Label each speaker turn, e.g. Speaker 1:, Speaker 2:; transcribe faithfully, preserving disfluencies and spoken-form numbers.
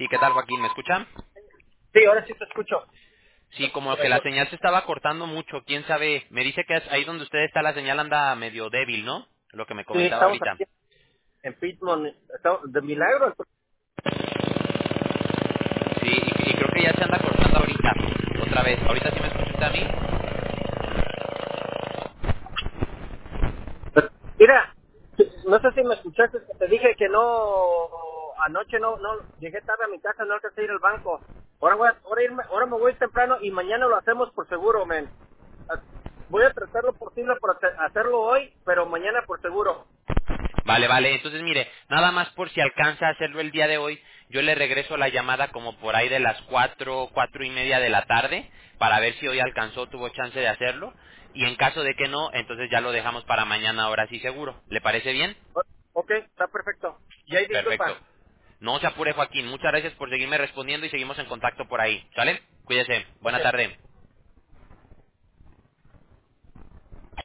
Speaker 1: Sí, ¿qué tal, Joaquín? ¿Me escuchan?
Speaker 2: Sí, ahora sí te escucho.
Speaker 1: Sí, como que la señal se estaba cortando mucho, quién sabe. Me dice que es ahí donde usted está la señal anda medio débil, ¿no? Lo que me
Speaker 2: Sí,
Speaker 1: comentaba
Speaker 2: estamos
Speaker 1: ahorita.
Speaker 2: aquí en Pittsburgh. Estamos- de milagro.
Speaker 1: Sí, y, y creo que ya se anda cortando ahorita. Otra vez. ¿Ahorita sí me escucha usted a mí?
Speaker 2: Mira, no sé si me escuchaste, que te dije que no, anoche no, no, llegué tarde a mi casa, no alcancé a ir al banco. Ahora voy a, ahora, irme, ahora me voy temprano y mañana lo hacemos por seguro, men. Ah, Voy a tratar lo posible por hacer- hacerlo hoy, pero mañana por seguro.
Speaker 1: Vale, vale. Entonces, mire, nada más por si alcanza a hacerlo el día de hoy, yo le regreso la llamada como por ahí de las cuatro, cuatro y media de la tarde, para ver si hoy alcanzó, tuvo chance de hacerlo. Y en caso de que no, entonces ya lo dejamos para mañana, ahora sí seguro. ¿Le parece bien?
Speaker 2: O- Ok, está perfecto. Y ahí
Speaker 1: Perfecto.
Speaker 2: disculpa.
Speaker 1: No se apure, Joaquín. Muchas gracias por seguirme respondiendo y seguimos en contacto por ahí. ¿Sale? Cuídese.
Speaker 2: Ok,
Speaker 1: Buena tarde.